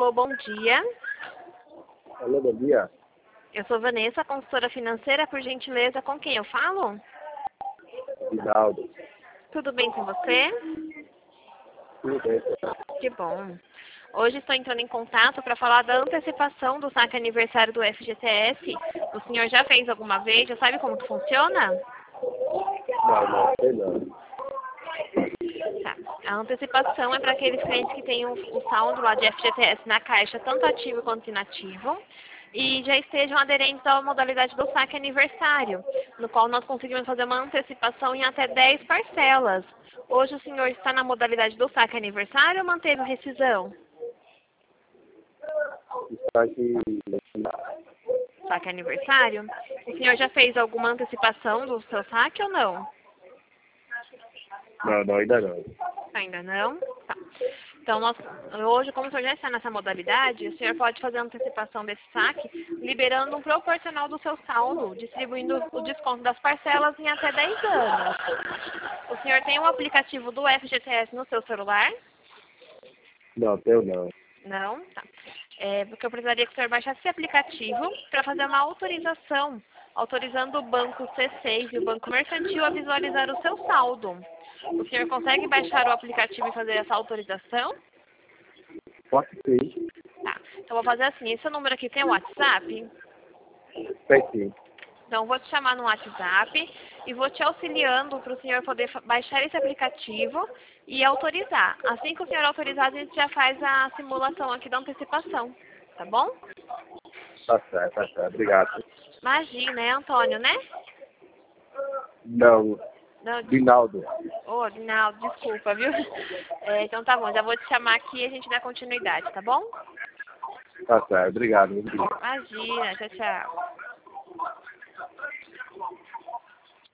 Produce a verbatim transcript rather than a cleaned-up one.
Alô, bom dia. Alô, bom dia. Eu sou Vanessa, consultora financeira, por gentileza, com quem eu falo? Rinaldo. Tudo bem com você? Tudo bem, Que bom. Hoje estou entrando em contato para falar da antecipação do saque aniversário do F G T S. O senhor já fez alguma vez? Já sabe como que funciona? Não, não, sei não. Tá. A antecipação é para aqueles clientes que têm o, o saldo lá de F G T S na caixa, tanto ativo quanto inativo, e já estejam aderentes à modalidade do saque aniversário, no qual nós conseguimos fazer uma antecipação em até dez parcelas. Hoje o senhor está na modalidade do saque aniversário ou manteve a rescisão? Está aqui. Saque aniversário? O senhor já fez alguma antecipação do seu saque ou não? Não, não, ainda não. Ainda não? Tá. Então, nós, hoje, como o senhor já está nessa modalidade, o senhor pode fazer a antecipação desse saque, liberando um proporcional do seu saldo, distribuindo o desconto das parcelas em até dez anos. O senhor tem um aplicativo do F G T S no seu celular? Não, tenho não. Não? Tá. É, porque eu precisaria que o senhor baixasse esse aplicativo para fazer uma autorização, autorizando o banco C seis e o banco mercantil a visualizar o seu saldo. O senhor consegue baixar o aplicativo e fazer essa autorização? Posso sim. Tá. Então, vou fazer assim. Esse número aqui tem o WhatsApp? Tem sim. Então, vou te chamar no WhatsApp e vou te auxiliando para o senhor poder baixar esse aplicativo e autorizar. Assim que o senhor autorizar, a gente já faz a simulação aqui da antecipação. Tá bom? Tá certo, tá certo. Obrigado. Imagina, é Antônio, né? Não, Não, des- Rinaldo. Ô, não, desculpa, viu? É, então tá bom, já vou te chamar aqui e a gente dá continuidade, tá bom? Tá certo, obrigado. Imagina, tchau, tchau.